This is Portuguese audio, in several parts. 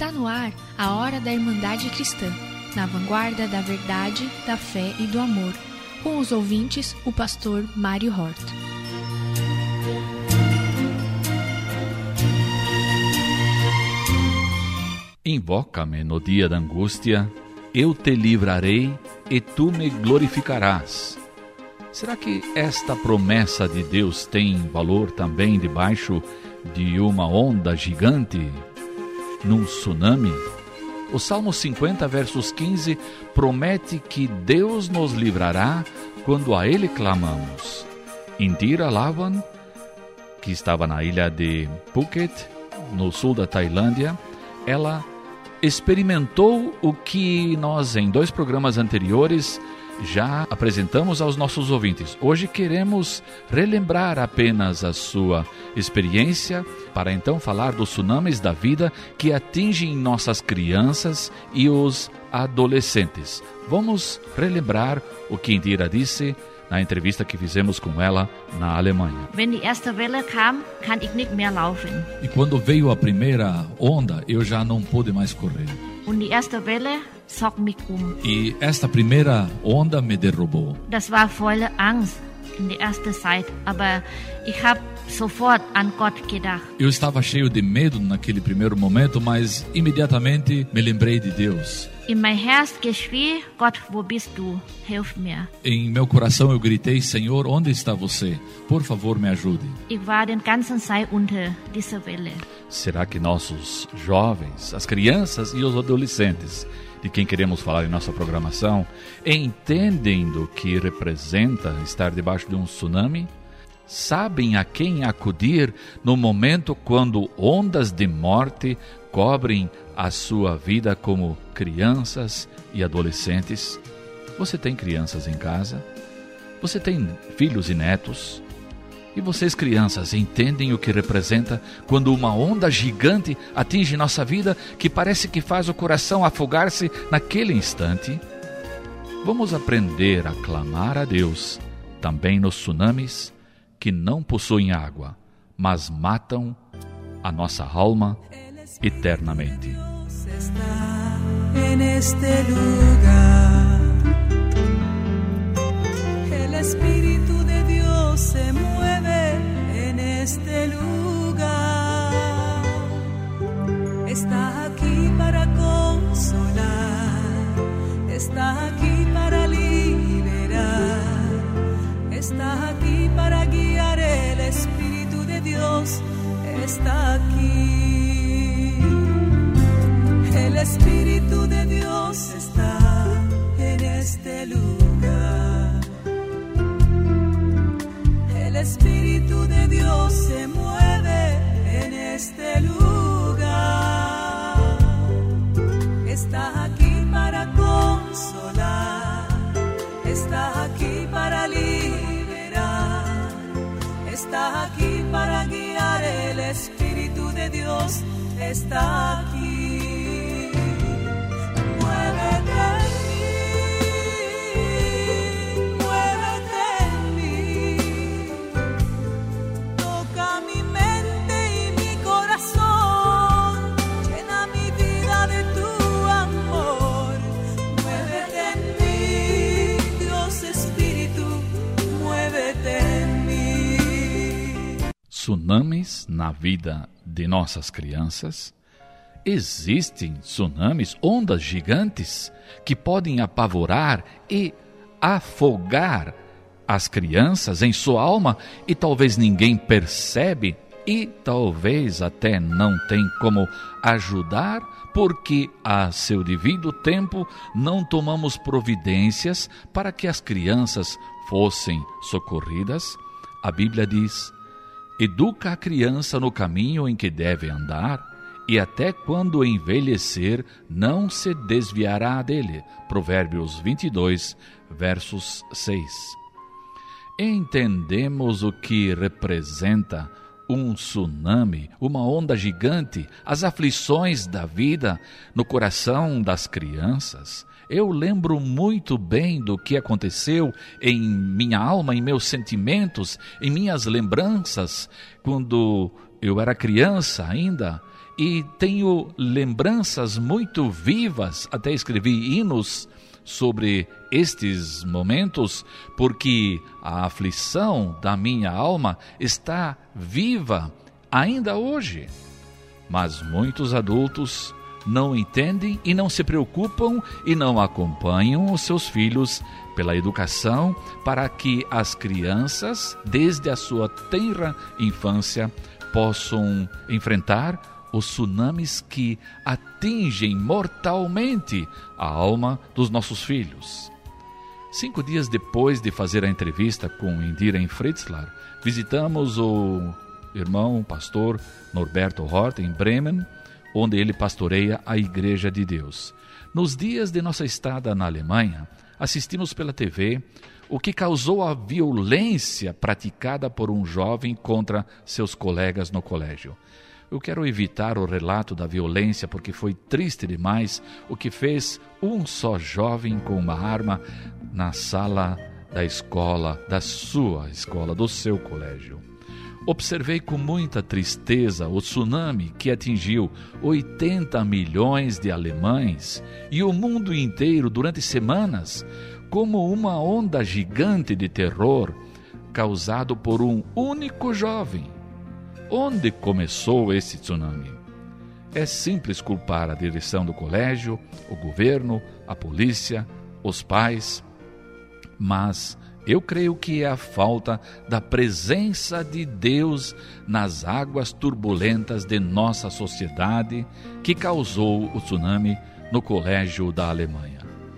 Está no ar a Hora da Irmandade Cristã, na vanguarda da verdade, da fé e do amor. Com os ouvintes, o pastor Mário Hort. Invoca-me no dia da angústia, eu te livrarei e tu me glorificarás. Será que esta promessa de Deus tem valor também debaixo de uma onda gigante, num tsunami? O Salmo 50, versos 15, promete que Deus nos livrará quando a Ele clamamos. Indira Lawan, que estava na ilha de Phuket, no sul da Tailândia, ela experimentou o que nós, em 2 programas anteriores, já apresentamos aos nossos ouvintes. Hoje queremos relembrar apenas a sua experiência para então falar dos tsunamis da vida que atingem nossas crianças e os adolescentes. Vamos relembrar o que Indira disse na entrevista que fizemos com ela na Alemanha. E quando veio a primeira onda, eu já não pude mais correr. E esta primeira onda me derrubou. Das war voller Angst in der ersten Zeit, aber ich habe sofort an Gott gedacht. Eu estava cheio de medo naquele primeiro momento, mas imediatamente me lembrei de Deus. In mein Herz geschrie, Gott, wo bist du? Hilf mir. Em meu coração eu gritei, Senhor, onde está você? Por favor, me ajude. Ich war den ganzen Zeit unter dieser Welle. Será que nossos jovens, as crianças e os adolescentes, de quem queremos falar em nossa programação, entendem do que representa estar debaixo de um tsunami? Sabem a quem acudir no momento quando ondas de morte cobrem a sua vida como crianças e adolescentes? Você tem crianças em casa? Você tem filhos e netos? E vocês, crianças, entendem o que representa quando uma onda gigante atinge nossa vida que parece que faz o coração afogar-se naquele instante? Vamos aprender a clamar a Deus também nos tsunamis que não possuem água, mas matam a nossa alma eternamente. El Espíritu de Dios se mueve en este lugar. Está aquí para consolar, está aquí para liberar, está aquí para guiar. El Espíritu de Dios está aquí. El Espíritu de Dios está en este lugar. El Espíritu de Dios se mueve en este lugar. Está aquí para consolar, está aquí para liberar, está aquí para guiar. El Espíritu de Dios está aquí. Muévete en mí, muévete en mí. Toca mi mente y mi corazón, llena mi vida de tu amor. Muévete en mí, Dios Espíritu, muévete en mí. Tsunamis na vida de nossas crianças? Existem tsunamis, ondas gigantes, que podem apavorar e afogar as crianças em sua alma e talvez ninguém percebe e talvez até não tem como ajudar porque a seu devido tempo não tomamos providências para que as crianças fossem socorridas. A Bíblia diz: educa a criança no caminho em que deve andar, e até quando envelhecer não se desviará dele. Provérbios 22, versos 6. Entendemos o que representa um tsunami, uma onda gigante, as aflições da vida no coração das crianças. Eu lembro muito bem do que aconteceu em minha alma, em meus sentimentos, em minhas lembranças, quando eu era criança ainda, e tenho lembranças muito vivas, até escrevi hinos sobre estes momentos, porque a aflição da minha alma está viva ainda hoje. Mas muitos adultos não entendem e não se preocupam e não acompanham os seus filhos pela educação para que as crianças, desde a sua tenra infância, possam enfrentar os tsunamis que atingem mortalmente a alma dos nossos filhos. 5 dias depois de fazer a entrevista com Indira em Fritzlar, visitamos o irmão pastor Norberto Hort em Bremen, onde ele pastoreia a Igreja de Deus. Nos dias de nossa estada na Alemanha, assistimos pela TV o que causou a violência praticada por um jovem contra seus colegas no colégio. Eu quero evitar o relato da violência porque foi triste demais o que fez um só jovem com uma arma na sala da escola, da sua escola, do seu colégio. Observei com muita tristeza o tsunami que atingiu 80 milhões de alemães e o mundo inteiro durante semanas, como uma onda gigante de terror causado por um único jovem. Onde começou esse tsunami? É simples culpar a direção do colégio, o governo, a polícia, os pais, mas eu creio que é a falta da presença de Deus nas águas turbulentas de nossa sociedade que causou o tsunami no colégio da Alemanha.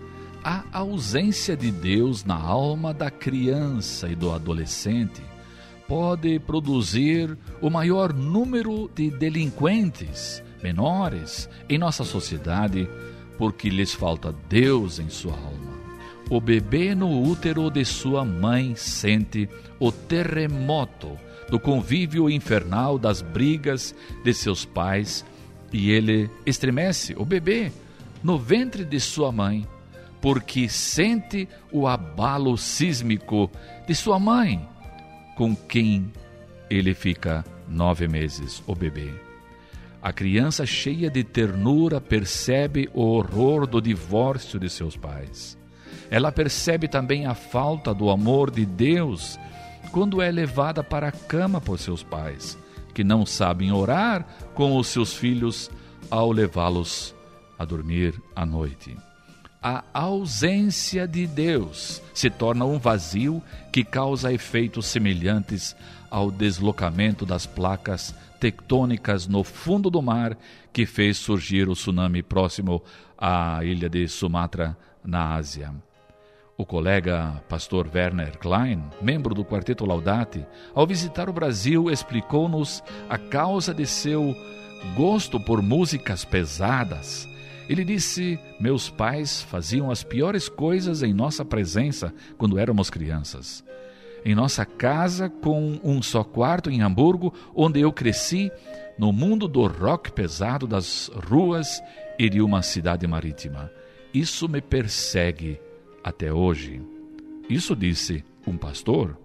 A ausência de Deus na alma da criança e do adolescente pode produzir o maior número de delinquentes menores em nossa sociedade porque lhes falta Deus em sua alma. O bebê no útero de sua mãe sente o terremoto do convívio infernal das brigas de seus pais e ele estremece, o bebê, no ventre de sua mãe, porque sente o abalo sísmico de sua mãe, com quem ele fica 9 meses, o bebê. A criança cheia de ternura percebe o horror do divórcio de seus pais. Ela percebe também a falta do amor de Deus quando é levada para a cama por seus pais, que não sabem orar com os seus filhos ao levá-los a dormir à noite. A ausência de Deus se torna um vazio que causa efeitos semelhantes ao deslocamento das placas tectônicas no fundo do mar que fez surgir o tsunami próximo à ilha de Sumatra, na Ásia. O colega pastor Werner Klein, membro do Quarteto Laudate, ao visitar o Brasil, explicou-nos a causa de seu gosto por músicas pesadas. Ele disse: meus pais faziam as piores coisas em nossa presença quando éramos crianças. Em nossa casa, com um só quarto em Hamburgo, onde eu cresci, no mundo do rock pesado das ruas e de uma cidade marítima. Isso me persegue até hoje. Isso disse um pastor.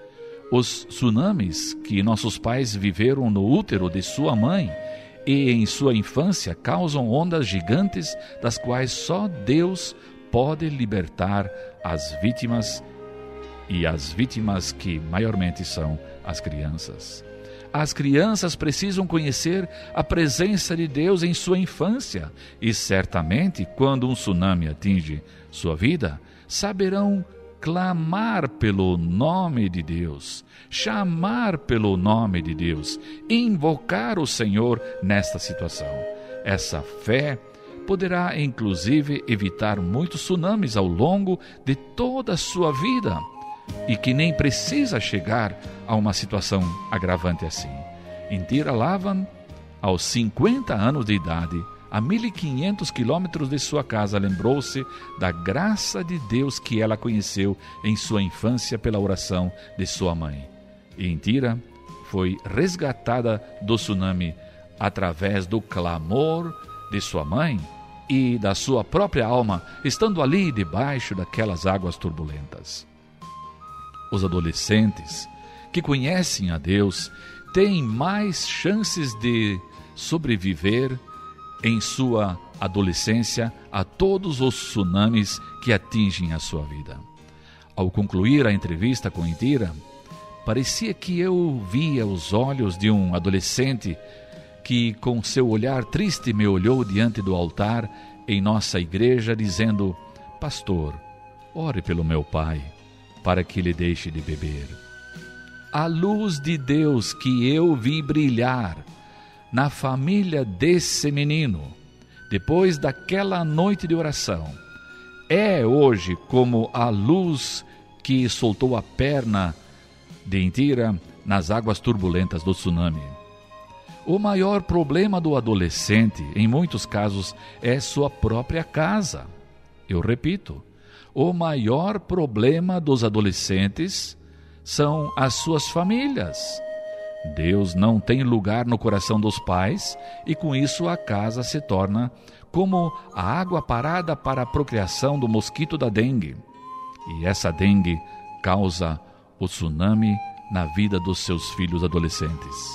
Os tsunamis que nossos pais viveram no útero de sua mãe e em sua infância causam ondas gigantes das quais só Deus pode libertar as vítimas, e as vítimas que maiormente são as crianças. As crianças precisam conhecer a presença de Deus em sua infância e certamente quando um tsunami atinge sua vida, saberão clamar pelo nome de Deus, chamar pelo nome de Deus, invocar o Senhor nesta situação. Essa fé poderá inclusive evitar muitos tsunamis ao longo de toda a sua vida e que nem precisa chegar a uma situação agravante assim. Indira Lavan, aos 50 anos de idade, a 1.500 quilômetros de sua casa, lembrou-se da graça de Deus que ela conheceu em sua infância pela oração de sua mãe. E Indira foi resgatada do tsunami através do clamor de sua mãe e da sua própria alma, estando ali debaixo daquelas águas turbulentas. Os adolescentes que conhecem a Deus tem mais chances de sobreviver em sua adolescência a todos os tsunamis que atingem a sua vida. Ao concluir a entrevista com Indira, parecia que eu via os olhos de um adolescente que, com seu olhar triste, me olhou diante do altar em nossa igreja, dizendo: pastor, ore pelo meu pai, para que ele deixe de beber. A luz de Deus que eu vi brilhar na família desse menino, depois daquela noite de oração, é hoje como a luz que soltou a perna de Indira nas águas turbulentas do tsunami. O maior problema do adolescente, em muitos casos, é sua própria casa. Eu repito, o maior problema dos adolescentes são as suas famílias. Deus não tem lugar no coração dos pais e com isso a casa se torna como a água parada para a procriação do mosquito da dengue. E essa dengue causa o tsunami na vida dos seus filhos adolescentes.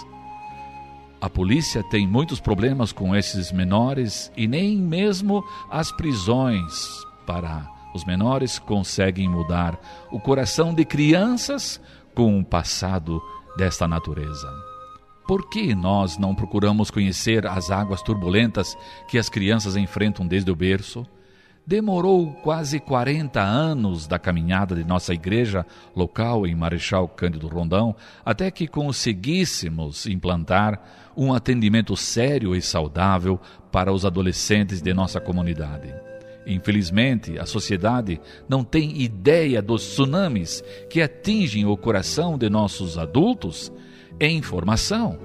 A polícia tem muitos problemas com esses menores e nem mesmo as prisões para os menores conseguem mudar o coração de crianças com um passado desta natureza. Por que nós não procuramos conhecer as águas turbulentas que as crianças enfrentam desde o berço? Demorou quase 40 anos da caminhada de nossa igreja local em Marechal Cândido Rondão até que conseguíssemos implantar um atendimento sério e saudável para os adolescentes de nossa comunidade. Infelizmente, a sociedade não tem ideia dos tsunamis que atingem o coração de nossos adultos em formação.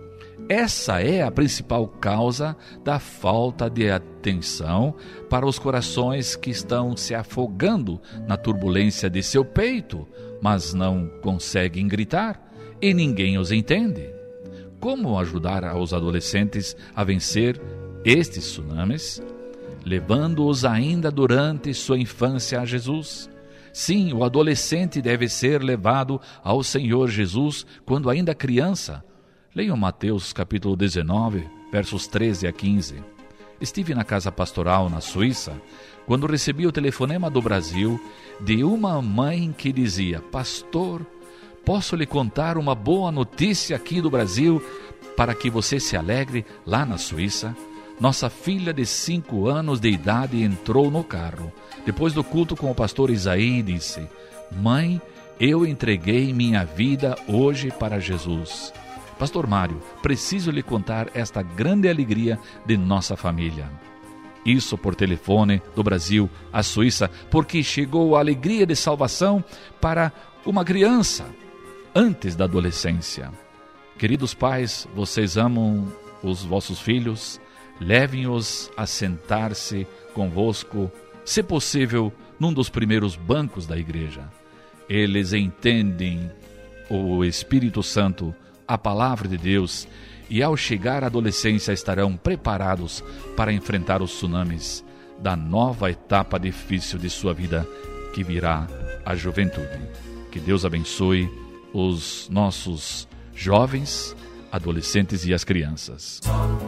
Essa é a principal causa da falta de atenção para os corações que estão se afogando na turbulência de seu peito, mas não conseguem gritar e ninguém os entende. Como ajudar os adolescentes a vencer estes tsunamis? Levando-os ainda durante sua infância a Jesus. Sim, o adolescente deve ser levado ao Senhor Jesus quando ainda criança. Leiam Mateus capítulo 19, versos 13 a 15. Estive na casa pastoral na Suíça quando recebi o telefonema do Brasil de uma mãe que dizia: pastor, posso lhe contar uma boa notícia aqui do Brasil para que você se alegre lá na Suíça? Nossa filha de 5 anos de idade entrou no carro. Depois do culto com o pastor Isaí, disse: mãe, eu entreguei minha vida hoje para Jesus. Pastor Mário, preciso lhe contar esta grande alegria de nossa família. Isso por telefone do Brasil à Suíça, porque chegou a alegria de salvação para uma criança antes da adolescência. Queridos pais, vocês amam os vossos filhos? Levem-os a sentar-se convosco, se possível, num dos primeiros bancos da igreja. Eles entendem o Espírito Santo, a palavra de Deus, e ao chegar à adolescência estarão preparados para enfrentar os tsunamis da nova etapa difícil de sua vida que virá a juventude. Que Deus abençoe os nossos jovens, adolescentes e as crianças.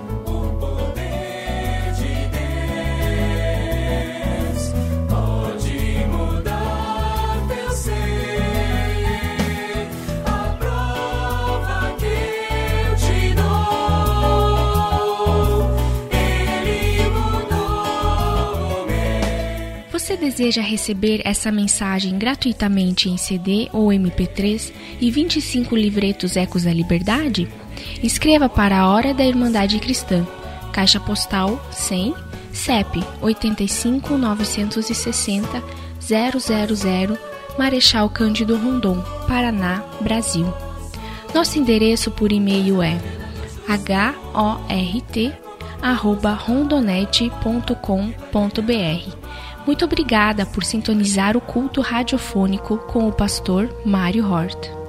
Você deseja receber essa mensagem gratuitamente em CD ou MP3 e 25 livretos Ecos da Liberdade? Escreva para a Hora da Irmandade Cristã, Caixa Postal 100, CEP 85 960 000, Marechal Cândido Rondon, Paraná, Brasil. Nosso endereço por e-mail é hort@rondonet.com.br. Muito obrigada por sintonizar o culto radiofônico com o pastor Mário Hort.